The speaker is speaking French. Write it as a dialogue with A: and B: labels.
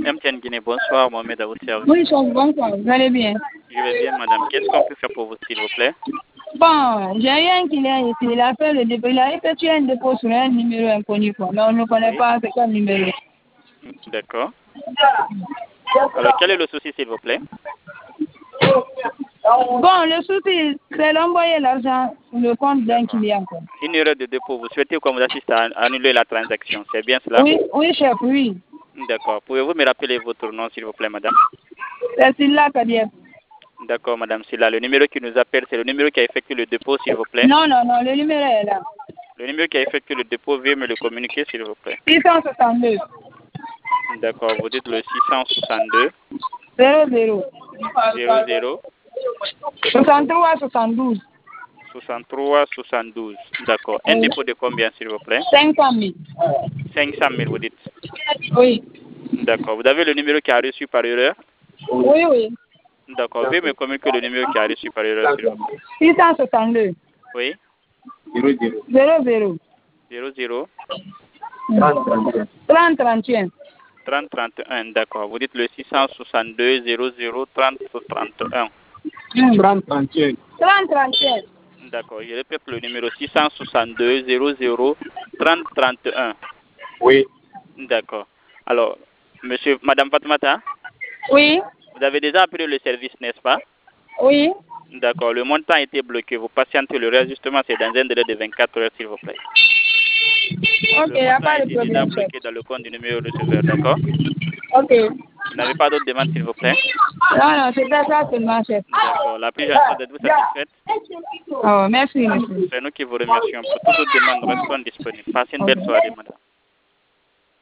A: MTN Guinée, bonsoir, Mohamed à votre service.
B: Oui, bonsoir, vous allez bien?
A: Je vais bien, madame. Qu'est-ce qu'on peut faire pour vous, s'il vous plaît?
B: Bon, j'ai eu un client ici, il a fait le dépôt, il a effectué un dépôt sur un numéro inconnu, quoi, mais on ne connaît pas c'est quel numéro.
A: D'accord. Alors, quel est le souci, s'il vous plaît?
B: Bon, le souci, c'est d'envoyer l'argent sur le compte d'un client, quoi.
A: Une erreur de dépôt. Vous souhaitez qu'on vous assiste à annuler la transaction, c'est bien cela?
B: Oui, oui, chef, oui.
A: D'accord. Pouvez-vous me rappeler votre nom, s'il vous plaît, madame?
B: C'est Silla Kadir.
A: D'accord, madame Silla. Le numéro qui nous appelle, c'est le numéro qui a effectué le dépôt, s'il vous plaît?
B: Non, le numéro est là.
A: Le numéro qui a effectué le dépôt, veuillez me le communiquer, s'il vous plaît.
B: 662.
A: D'accord. Vous dites le 662
B: 00.
A: 00
B: 63 72.
A: 63 72. D'accord. Un dépôt de combien, s'il vous plaît?
B: 500 000.
A: 500 000, vous dites?
B: Oui.
A: D'accord. Vous avez le numéro qui a reçu par erreur?
B: Oui, oui.
A: D'accord. Veuillez me communiquer le numéro qui a reçu par erreur, s'il vous plaît.
B: 662.
A: Oui.
B: 00.
A: 00
B: 30 31.
A: 30 31. D'accord. Vous dites le 662 00 30 31.
B: 30 31. 30 31.
A: D'accord. Je répète le numéro 662 00 30 31.
B: Oui.
A: D'accord. Alors, madame Fatmata,
B: Oui.
A: vous avez déjà appelé le service, n'est-ce pas?
B: Oui.
A: D'accord. Le montant a été bloqué. Vous patientez. Le réajustement, c'est dans un délai de 24 heures, s'il vous plaît.
B: Ok, il n'y a pas de
A: Déjà
B: problème, chef.
A: bloqué dans le compte du numéro receveur, d'accord?
B: Ok.
A: Vous n'avez pas d'autres demandes, s'il vous plaît?
B: Non, c'était ça seulement, chef.
A: D'accord. La plus gentille d'être vous satisfaite?
B: Oh, merci, merci.
A: C'est nous qui vous remercions. Pour toute autre demande, restons disponibles. Passez une belle soirée, madame.